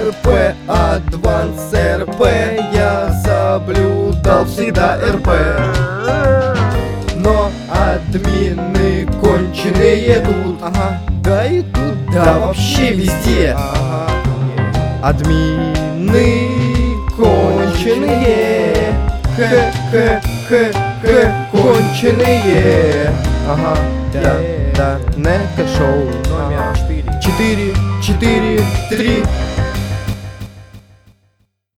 РП, Адванс РП, я соблюдал всегда РП. Но админы конченые тут, да и тут, да вообще везде. Админы конченые, конченые. Да, Нека Шоу номер 4, 4, 3.